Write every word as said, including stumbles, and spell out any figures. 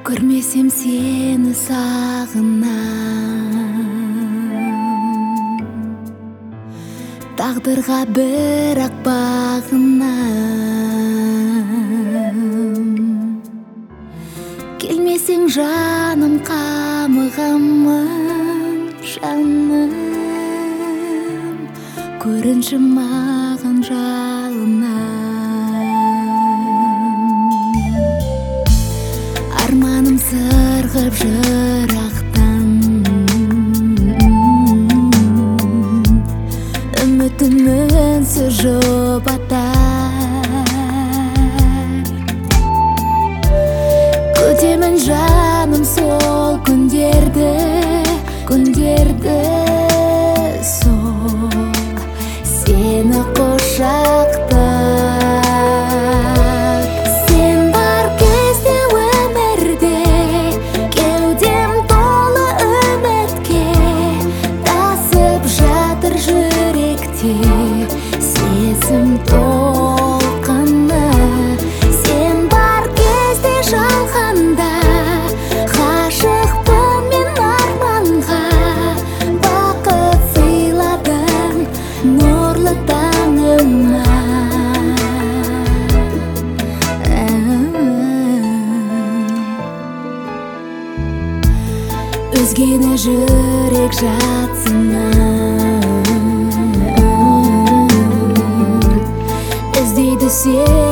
Көрмесем сені сағынам, тағдырға бірақ бағынам. Келмесең жаным қамығамын, жаным. Көрінші маған жалынам. Арманым сырғып жырақтан, үмітім үнсіз жұбатар. Күтемін жаным сол күндерді, күндерді сол сені құшақтап. Сен бар кезде өмірде кеудем толы үмітке, тасып жатыр жүректе сезім толқыны. Сен бар кезде жалғанда ғашықпын мен арманға, бақыт сыйладың нұрлы таңыма. Өзгені жүрек жатсынар, іздейді сен